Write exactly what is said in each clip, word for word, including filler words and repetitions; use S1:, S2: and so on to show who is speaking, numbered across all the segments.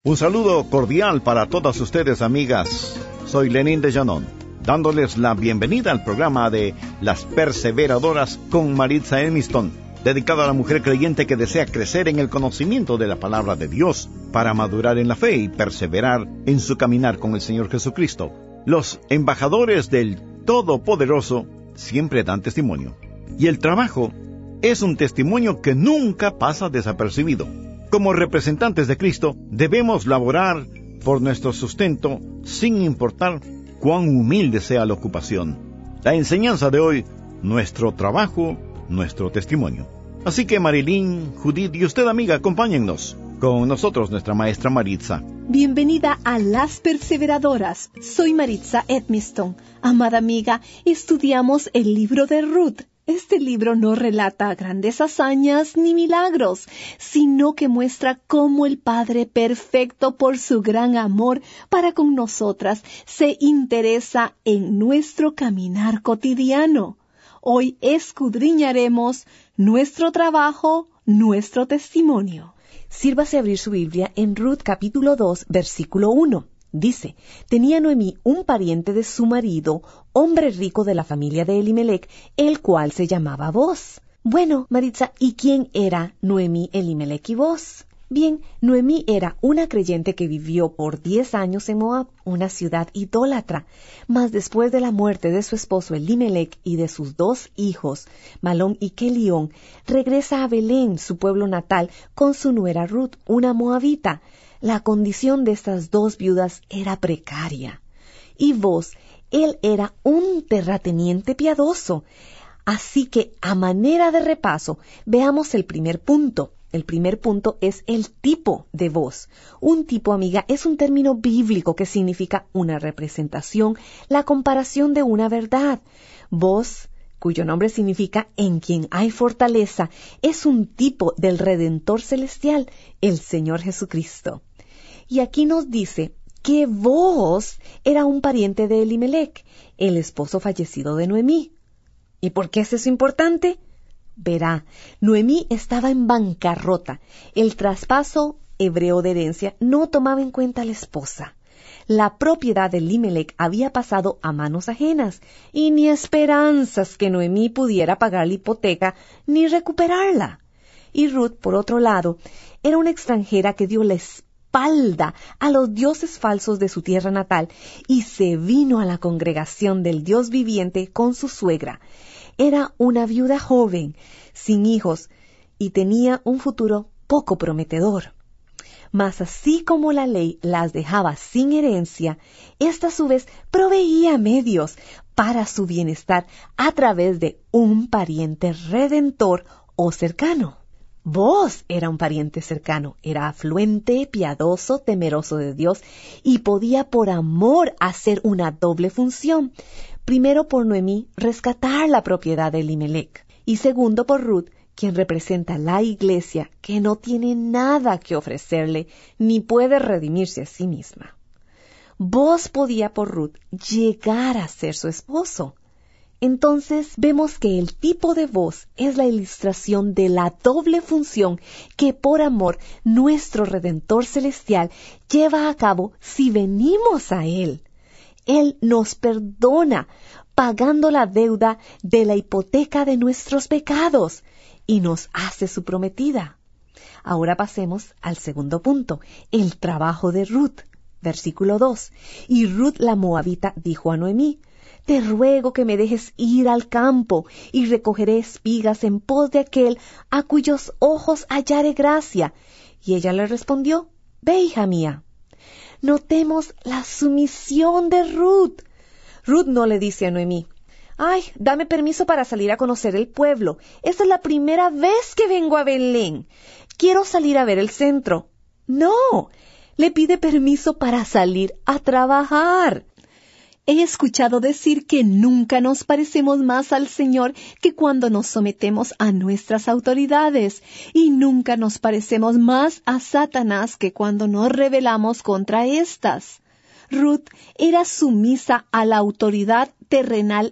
S1: Un saludo cordial para todas ustedes, amigas. Soy Lenín de Llanón, dándoles la bienvenida al programa de Las Perseveradoras con Maritza Edmiston, dedicado a la mujer creyente que desea crecer en el conocimiento de la palabra de Dios para madurar en la fe y perseverar en su caminar con el Señor Jesucristo. Los embajadores del Todopoderoso siempre dan testimonio, y el trabajo es un testimonio que nunca pasa desapercibido. Como representantes de Cristo, debemos laborar por nuestro sustento sin importar cuán humilde sea la ocupación. La enseñanza de hoy, nuestro trabajo, nuestro testimonio. Así que Marilyn, Judith y usted, amiga, acompáñennos. Con nosotros nuestra maestra Maritza.
S2: Bienvenida a Las Perseveradoras. Soy Maritza Edmiston. Amada amiga, estudiamos el libro de Ruth. Este libro no relata grandes hazañas ni milagros, sino que muestra cómo el Padre perfecto, por su gran amor para con nosotras, se interesa en nuestro caminar cotidiano. Hoy escudriñaremos nuestro trabajo, nuestro testimonio.
S3: Sírvase abrir su Biblia en Ruth capítulo dos, versículo uno. Dice, tenía Noemí un pariente de su marido, hombre rico de la familia de Elimelec, el cual se llamaba Boz. Bueno, Maritza, ¿y quién era Noemí, Elimelec y Boz? Bien, Noemí era una creyente que vivió por diez años en Moab, una ciudad idólatra. Mas después de la muerte de su esposo Elimelec y de sus dos hijos, Malón y Kelión, regresa a Belén, su pueblo natal, con su nuera Ruth, una moabita. La condición de estas dos viudas era precaria. Y Boz, él era un terrateniente piadoso. Así que, a manera de repaso, veamos el primer punto. El primer punto es el tipo de Boz. Un tipo, amiga, es un término bíblico que significa una representación, la comparación de una verdad. Boz, cuyo nombre significa en quien hay fortaleza, es un tipo del Redentor celestial, el Señor Jesucristo. Y aquí nos dice que Boz era un pariente de Elimelec, el esposo fallecido de Noemí. ¿Y por qué es eso importante? Verá, Noemí estaba en bancarrota. El traspaso hebreo de herencia no tomaba en cuenta a la esposa. La propiedad de Elimelec había pasado a manos ajenas, y ni esperanzas que Noemí pudiera pagar la hipoteca ni recuperarla. Y Ruth, por otro lado, era una extranjera que dio la espalda a los dioses falsos de su tierra natal y se vino a la congregación del Dios viviente con su suegra. Era una viuda joven, sin hijos, y tenía un futuro poco prometedor. Mas así como la ley las dejaba sin herencia, ésta a su vez proveía medios para su bienestar a través de un pariente redentor o cercano. Boz era un pariente cercano, era afluente, piadoso, temeroso de Dios y podía por amor hacer una doble función. Primero por Noemí, rescatar la propiedad de Elimelec, y segundo por Ruth, quien representa la iglesia que no tiene nada que ofrecerle ni puede redimirse a sí misma. Boz podía por Ruth llegar a ser su esposo. Entonces vemos que el tipo de Boz es la ilustración de la doble función que por amor nuestro Redentor celestial lleva a cabo si venimos a Él. Él nos perdona pagando la deuda de la hipoteca de nuestros pecados y nos hace su prometida. Ahora pasemos al segundo punto, el trabajo de Ruth. Versículo dos. Y Ruth la moabita dijo a Noemí, te ruego que me dejes ir al campo y recogeré espigas en pos de aquel a cuyos ojos hallare gracia. Y ella le respondió, ve, hija mía. Notemos la sumisión de Ruth. Ruth no le dice a Noemí, ay, dame permiso para salir a conocer el pueblo. Esta es la primera vez que vengo a Belén. Quiero salir a ver el centro. No, le pide permiso para salir a trabajar.
S2: He escuchado decir que nunca nos parecemos más al Señor que cuando nos sometemos a nuestras autoridades, y nunca nos parecemos más a Satanás que cuando nos rebelamos contra éstas. Ruth era sumisa a la autoridad terrenal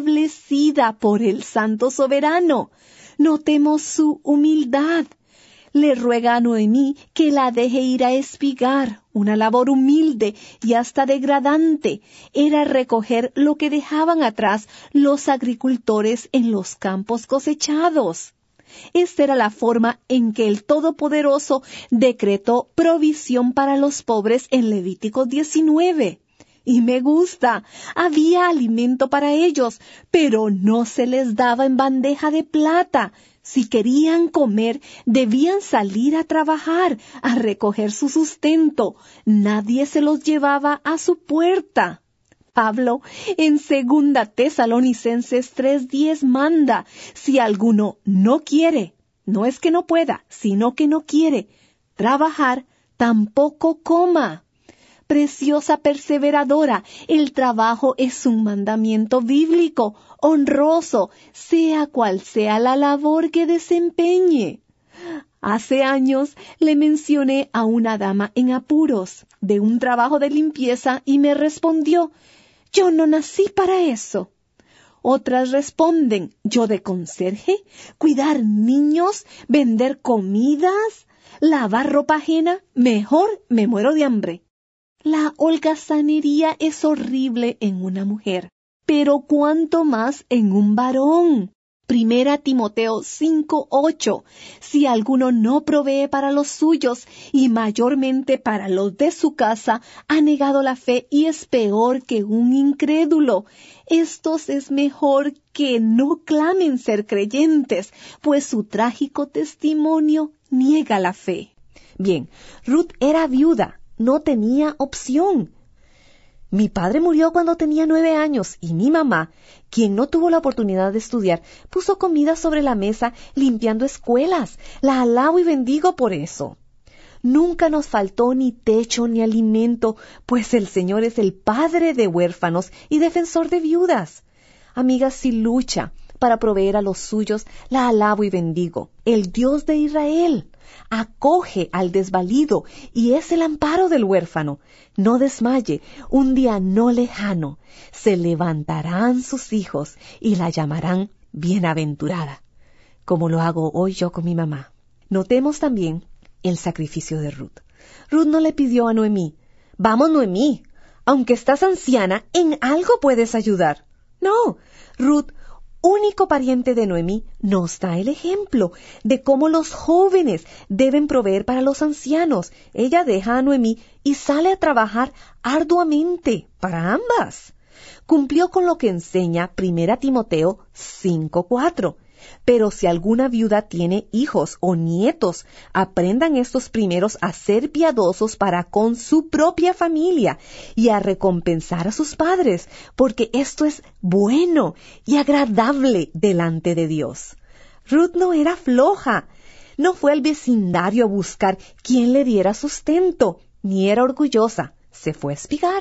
S2: establecida por el Santo Soberano. Notemos su humildad. le ruega a Noemí que la deje ir a espigar. Una labor humilde y hasta degradante era recoger lo que dejaban atrás los agricultores en los campos cosechados. Esta era la forma en que el Todopoderoso decretó provisión para los pobres en Levítico diecinueve. Y me gusta, había alimento para ellos, pero no se les daba en bandeja de plata. Si querían comer, debían salir a trabajar, a recoger su sustento. Nadie se los llevaba a su puerta. Pablo en Segunda Tesalonicenses tres diez manda, si alguno no quiere, no es que no pueda, sino que no quiere trabajar, tampoco coma. Preciosa perseveradora, el trabajo es un mandamiento bíblico, honroso, sea cual sea la labor que desempeñe. Hace años le mencioné a una dama en apuros de un trabajo de limpieza y me respondió, yo no nací para eso. Otras responden, yo de conserje, cuidar niños, vender comidas, lavar ropa ajena, mejor me muero de hambre. La holgazanería es horrible en una mujer, pero cuánto más en un varón. Primera Timoteo cinco ocho. Si alguno no provee para los suyos y mayormente para los de su casa, ha negado la fe y es peor que un incrédulo. Estos es mejor que no clamen ser creyentes, pues su trágico testimonio niega la fe.
S3: Bien, Ruth era viuda. No tenía opción. Mi padre murió cuando tenía nueve años y mi mamá, quien no tuvo la oportunidad de estudiar, puso comida sobre la mesa limpiando escuelas. La alabo y bendigo por eso. Nunca nos faltó ni techo ni alimento, pues el Señor es el padre de huérfanos y defensor de viudas. Amiga, si lucha para proveer a los suyos, la alabo y bendigo. El Dios de Israel acoge al desvalido y es el amparo del huérfano. No desmaye, un día no lejano se levantarán sus hijos y la llamarán bienaventurada, como lo hago hoy yo con mi mamá. Notemos también el sacrificio de Ruth. Ruth no le pidió a Noemí, vamos Noemí, aunque estás anciana, en algo puedes ayudar. No, Ruth, único pariente de Noemí, nos da el ejemplo de cómo los jóvenes deben proveer para los ancianos. Ella deja a Noemí y sale a trabajar arduamente para ambas. Cumplió con lo que enseña Primera Timoteo cinco cuatro. Pero si alguna viuda tiene hijos o nietos, aprendan estos primeros a ser piadosos para con su propia familia y a recompensar a sus padres, porque esto es bueno y agradable delante de Dios. Ruth no era floja, no fue al vecindario a buscar quién le diera sustento, ni era orgullosa, se fue a espigar.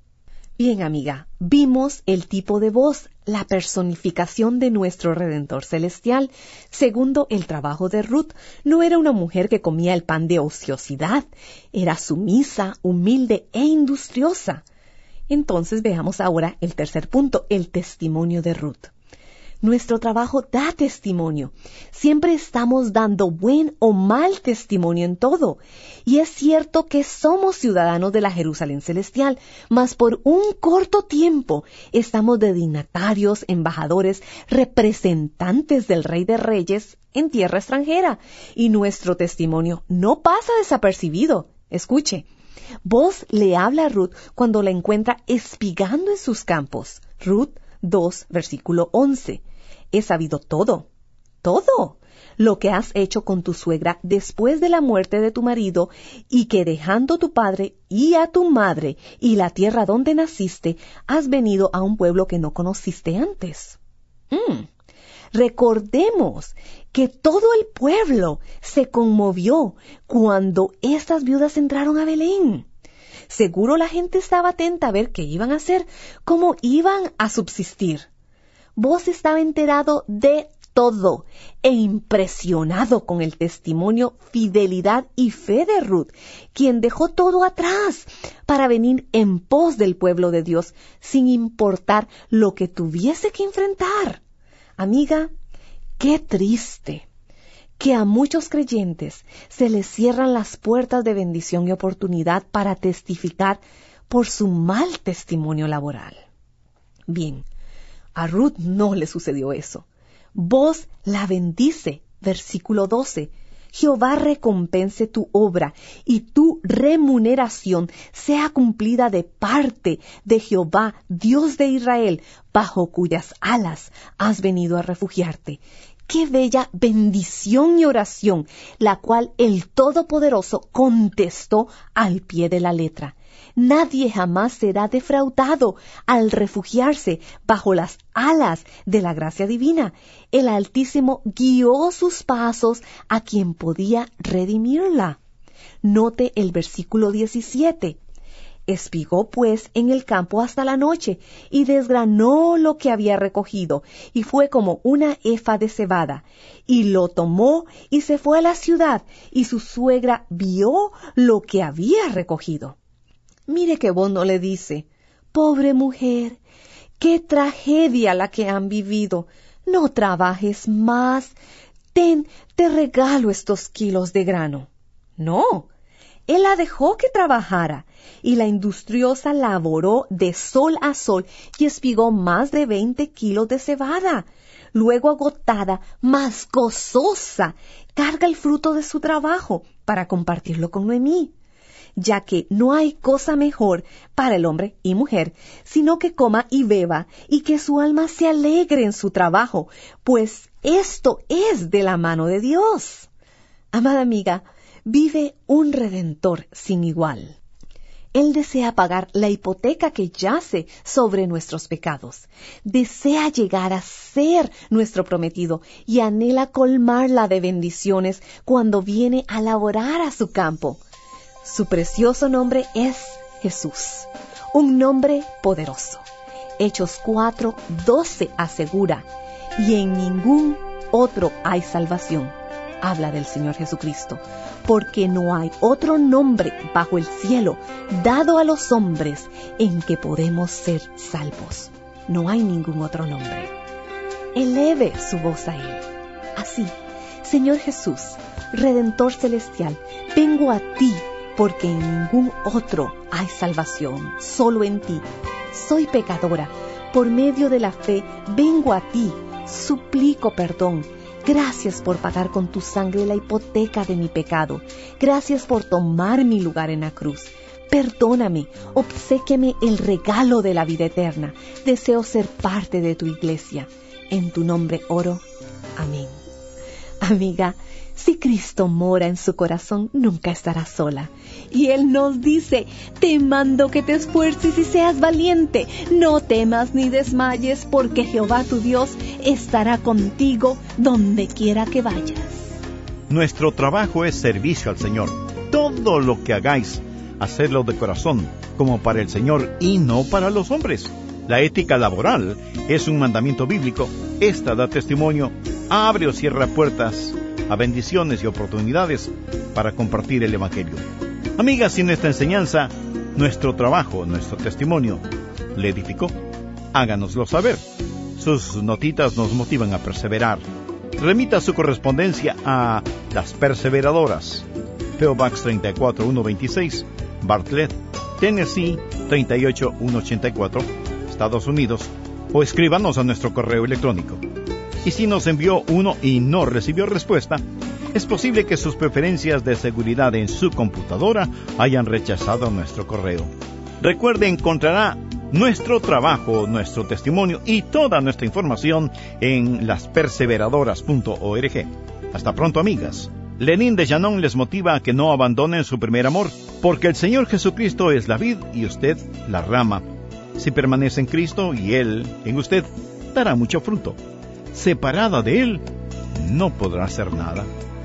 S3: Bien, amiga, vimos el tipo de voz, la personificación de nuestro Redentor Celestial. Segundo, el trabajo de Ruth no era una mujer que comía el pan de ociosidad, era sumisa, humilde e industriosa. Entonces veamos ahora el tercer punto, el testimonio de Ruth. Nuestro trabajo da testimonio. Siempre estamos dando buen o mal testimonio en todo. Y es cierto que somos ciudadanos de la Jerusalén celestial, mas por un corto tiempo estamos de dignatarios, embajadores, representantes del Rey de Reyes en tierra extranjera. Y nuestro testimonio no pasa desapercibido. Escuche, Boaz le habla a Ruth cuando la encuentra espigando en sus campos. Ruth dos, versículo once. He sabido todo, todo lo que has hecho con tu suegra después de la muerte de tu marido, y que dejando tu padre y a tu madre y la tierra donde naciste, has venido a un pueblo que no conociste antes. Mm. Recordemos que todo el pueblo se conmovió cuando estas viudas entraron a Belén. Seguro la gente estaba atenta a ver qué iban a hacer, cómo iban a subsistir. Boaz estaba enterado de todo e impresionado con el testimonio, fidelidad y fe de Ruth, quien dejó todo atrás para venir en pos del pueblo de Dios, sin importar lo que tuviese que enfrentar. Amiga, qué triste que a muchos creyentes se les cierran las puertas de bendición y oportunidad para testificar por su mal testimonio laboral. Bien, a Ruth no le sucedió eso. Vos la bendice, versículo doce. Jehová recompense tu obra y tu remuneración sea cumplida de parte de Jehová, Dios de Israel, bajo cuyas alas has venido a refugiarte. Qué bella bendición y oración, la cual el Todopoderoso contestó al pie de la letra. Nadie jamás será defraudado al refugiarse bajo las alas de la gracia divina. El Altísimo guió sus pasos a quien podía redimirla. Note el versículo diecisiete. Espigó pues en el campo hasta la noche, y desgranó lo que había recogido, y fue como una efa de cebada, y lo tomó y se fue a la ciudad, y su suegra vio lo que había recogido. Mire que Bono le dice: pobre mujer, qué tragedia la que han vivido, no trabajes más, ten, te regalo estos kilos de grano. No, él la dejó que trabajara, y la industriosa laboró de sol a sol y espigó más de veinte kilos de cebada. Luego, agotada, más gozosa, carga el fruto de su trabajo para compartirlo con Noemí, ya que no hay cosa mejor para el hombre y mujer, sino que coma y beba, y que su alma se alegre en su trabajo, pues esto es de la mano de Dios. Amada amiga, vive un Redentor sin igual. Él desea pagar la hipoteca que yace sobre nuestros pecados. Desea llegar a ser nuestro prometido y anhela colmarla de bendiciones cuando viene a laborar a su campo. Su precioso nombre es Jesús, un nombre poderoso. Hechos cuatro doce asegura: y en ningún otro hay salvación. Habla del Señor Jesucristo, porque no hay otro nombre bajo el cielo dado a los hombres en que podemos ser salvos. No hay ningún otro nombre. Eleve su voz a Él. Así: Señor Jesús, Redentor celestial, vengo a ti, porque en ningún otro hay salvación, solo en ti. Soy pecadora, por medio de la fe vengo a ti, suplico perdón. Gracias por pagar con tu sangre la hipoteca de mi pecado. Gracias por tomar mi lugar en la cruz. Perdóname, obséquiame el regalo de la vida eterna. Deseo ser parte de tu iglesia. En tu nombre oro. Amén. Amiga, si Cristo mora en su corazón, nunca estará sola. Y Él nos dice: te mando que te esfuerces y seas valiente. No temas ni desmayes, porque Jehová tu Dios estará contigo donde quiera que vayas.
S1: Nuestro trabajo es servicio al Señor. Todo lo que hagáis, hacedlo de corazón, como para el Señor y no para los hombres. La ética laboral es un mandamiento bíblico. Esta da testimonio, abre o cierra puertas a bendiciones y oportunidades para compartir el Evangelio. Amigas, si nuestra enseñanza, nuestro trabajo, nuestro testimonio le edificó, háganoslo saber. Sus notitas nos motivan a perseverar. Remita su correspondencia a Las Perseveradoras, P O Box treinta y cuatro mil ciento veintiséis, Bartlett, Tennessee treinta y ocho mil ciento ochenta y cuatro, Estados Unidos, o escríbanos a nuestro correo electrónico. Y si nos envió uno y no recibió respuesta, es posible que sus preferencias de seguridad en su computadora hayan rechazado nuestro correo. Recuerde, encontrará nuestro trabajo, nuestro testimonio y toda nuestra información en las perseveradoras punto org. Hasta pronto, amigas. Lenín de Llanón les motiva a que no abandonen su primer amor, porque el Señor Jesucristo es la vid y usted la rama. Si permanece en Cristo y Él en usted, dará mucho fruto. Separada de Él, no podrá hacer nada.